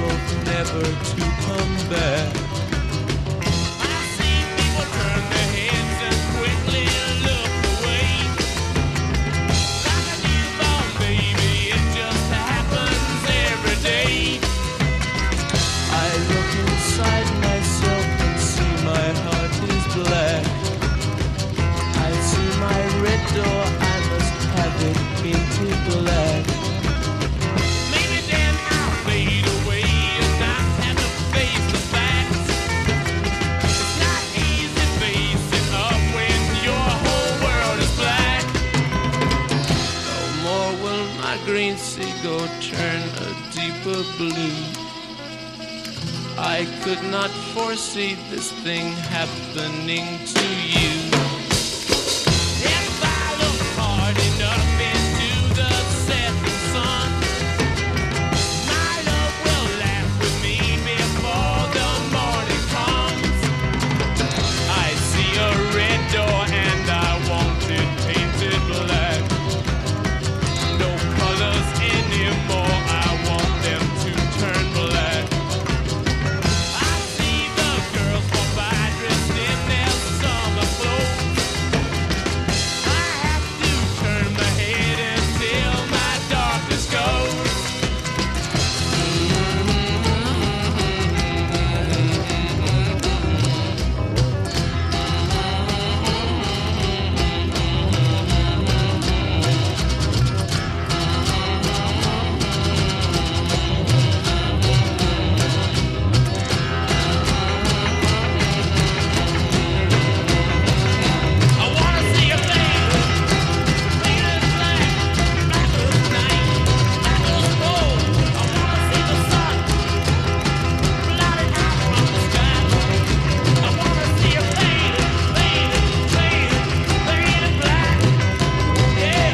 both never to come back. I see people turn their heads and quickly look away. Like a newborn baby, it just happens every day. I look inside myself and see my heart is black. I see my red door, I must have it painted black. Maybe then I'll fade away and not have to face the facts. It's not easy facing up when your whole world is black. No more will my green seagull turn a deeper blue. I could not foresee this thing happening to you. If I look hard enough into the setting sun, my love will laugh with me before the morning comes. I see a red door and I want it painted black. No colors anymore, I want them to turn black. I see the girls walk by dressed in their summer clothes. I have to turn my head until my darkness goes. I wanna see a fade, fade as black, black as night, black as gold. I wanna see the sun, blotted out from the sky. I wanna see a fade, fade, fade, fade as black. Yeah.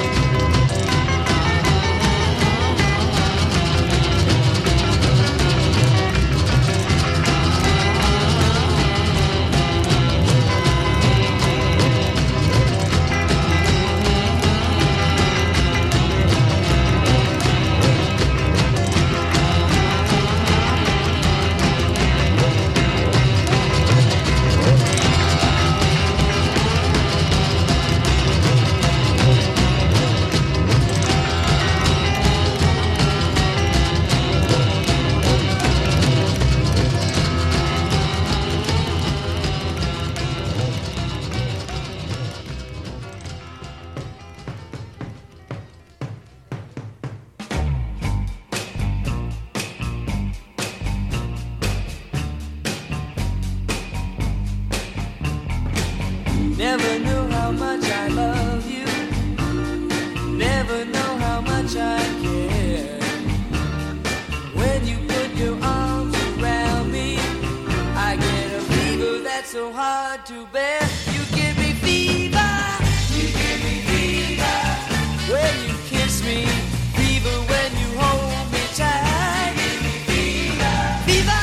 Never knew how much I love you. Never know how much I care. When you put your arms around me, I get a fever that's so hard to bear. You give me fever. You give me fever. When you kiss me, fever when you hold me tight. You give me fever. Fever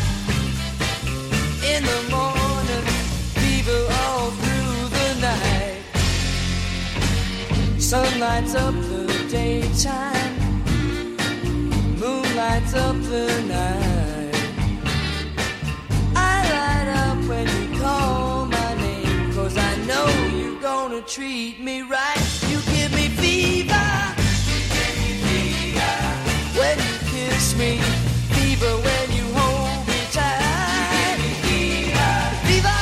in the morning, fever all through the night. Sun lights up the daytime, moon lights up the night. I light up when you call my name, 'cause I know you're gonna treat me right. You give me fever. You give me fever. When you kiss me, fever when you hold me tight. You give me fever. Fever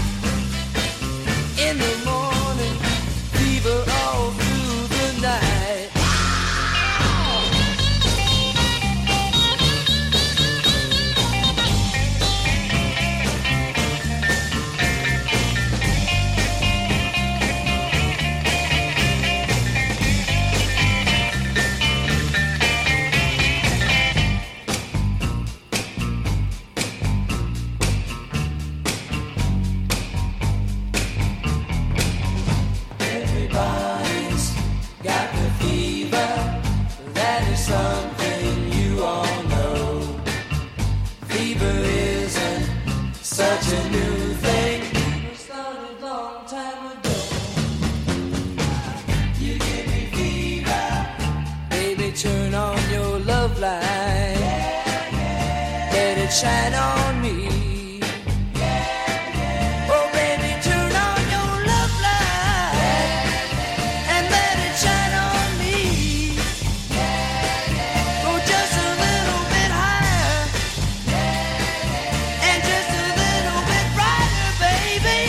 in the morning, fever all through the night. turn on your love light. it shine on me. Oh, baby, turn on your love light and let it shine on me. Go just a little bit higher and just a little bit brighter, baby.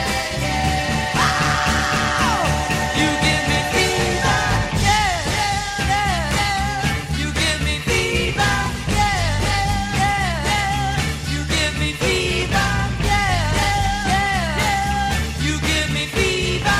Oh, you give me fever, yeah, yeah, yeah. You give me fever, yeah, yeah, yeah. You give me fever, yeah, yeah, yeah. You give me fever.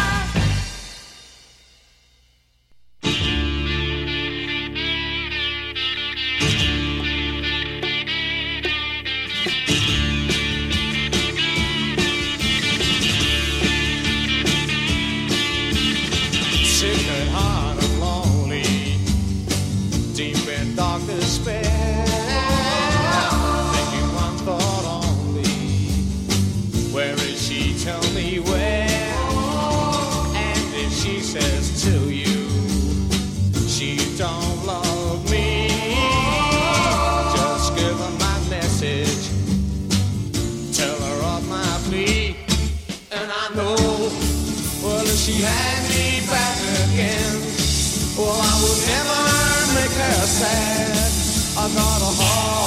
Sick at heart and lonely, deep in dark despair, thinking one thought only, where is she? Tell me where. And if she says to you she don't love me, just give her my message, tell her of my plea. And I know, well, if she had me back again, well, I would never make her sad. I got a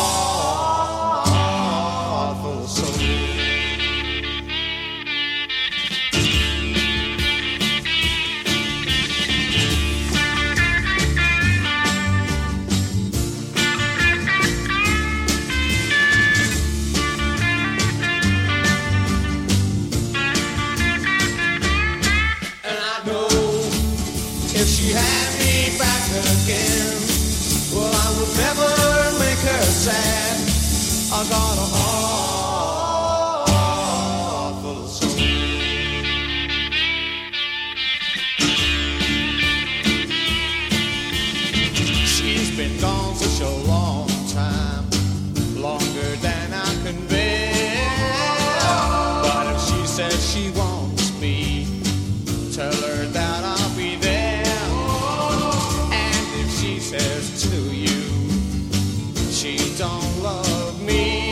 heart full of soul. And I know if she had me back again, well, I would never make her sad. I got a heart full of soul. She's been gone such a long time, longer than I can bear. But if she says she wants me, tell her that I'll be there. And if she says to you she don't love me,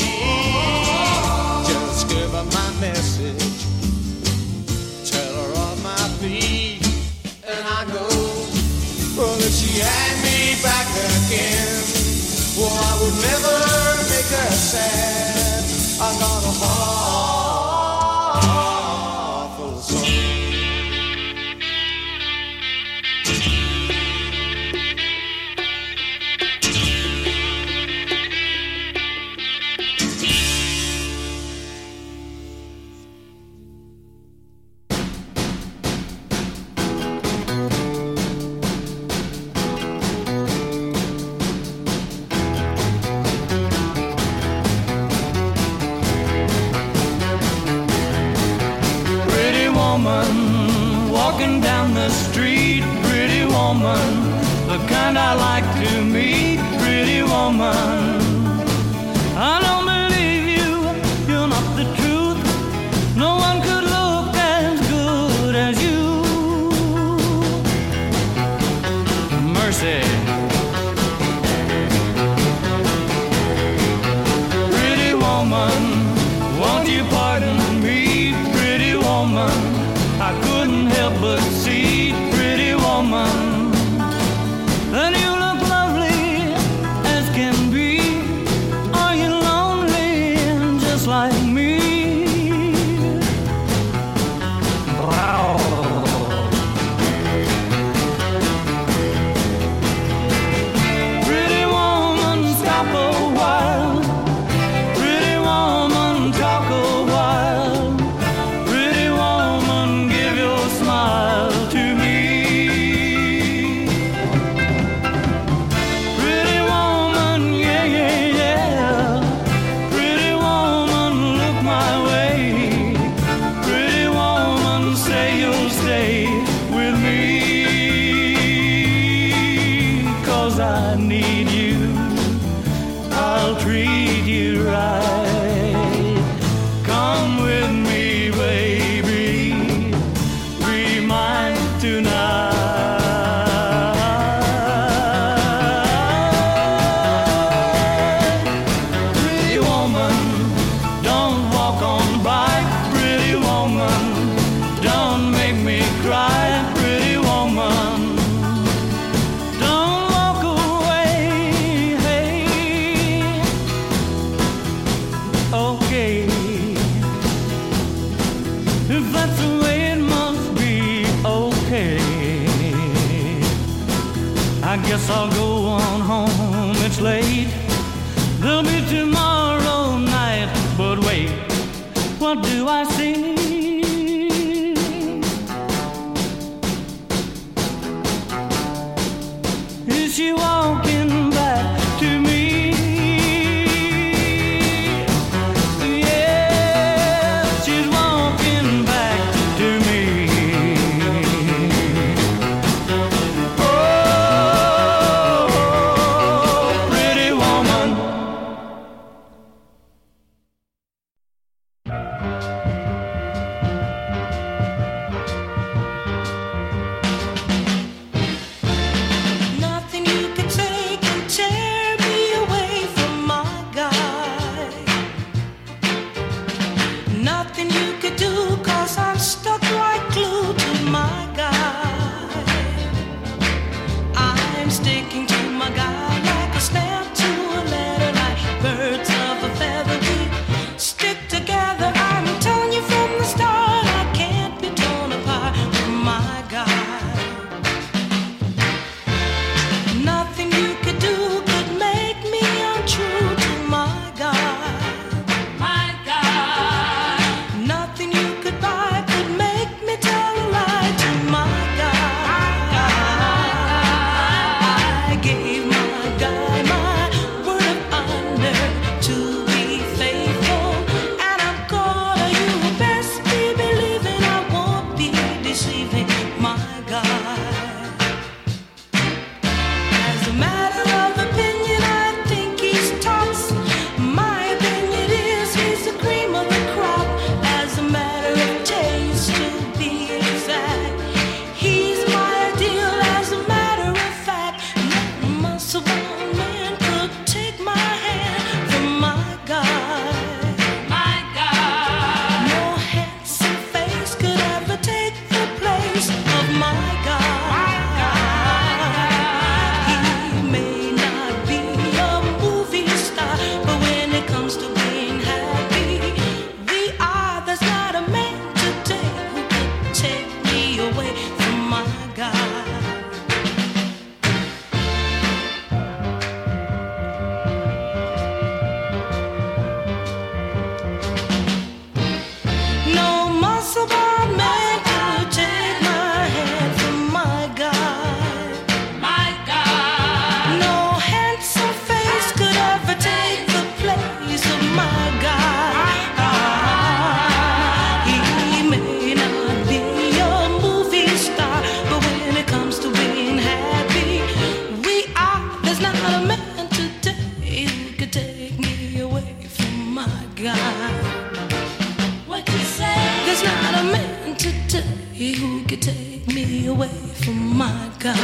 just give her my message, tell her of my plea. And I know, well, if she had me back again, well, I would never make her sad. I got a heart full of soul. Pretty woman, walking down the street. Pretty woman, the kind I like to meet. Pretty woman, I don't believe you, you're not the truth. No one could look as good as you. Mercy. Pretty woman, won't you pardon me? Pretty woman, I couldn't help but see. Pretty woman, and you look lovely as can be. Are you lonely just like me? Pretty woman, stop a while. Pretty woman, talk a while. Pretty woman, give your smile to me. Pretty woman, yeah, yeah, yeah. Pretty woman, look my way. Pretty woman, say you'll stay with me. 'Cause I need you, I'll treat you right. Come with me, baby, be mine tonight. Pretty woman. I'll go on home, it's late. There'll be tomorrow night, but wait, what do I see? Is she walking back to me? Yeah, she's walking back to me. Oh, pretty woman. Nothing you could say can tear me away from my guy. Nothing you could do, 'cause I'm stuck like glue to my guy. I'm sticking to my guy like a snap to a letter, like birds of a feather. We stick together, I'm telling you from the start. I can't be torn apart from my guy. Nothing you could do could make me untrue to my God. My God. Nothing you could buy could make me tell a lie to my God. I gave my guy my word of honor to be faithful, and I'm gonna, you best be believing I won't be deceiving my God. As a matter of opinion, I think he's tops. My opinion is he's the cream of the crop. As a matter of taste, to be exact, he's my ideal. As a matter of fact, no muscle bound man could take my hand from my guy. My God. No handsome face could ever take the place of my God. He may not be a movie star, but when it comes to being happy, we are. There's not a man today who could take me away from my God. No muscle-bound man could take my hand from my God. My God. No handsome face could ever take the place of my God. He may not be a movie star, but when it comes to being happy, we are. There's not a man today who could take me away from my God. What you say? There's not a man today who could take me away from my God.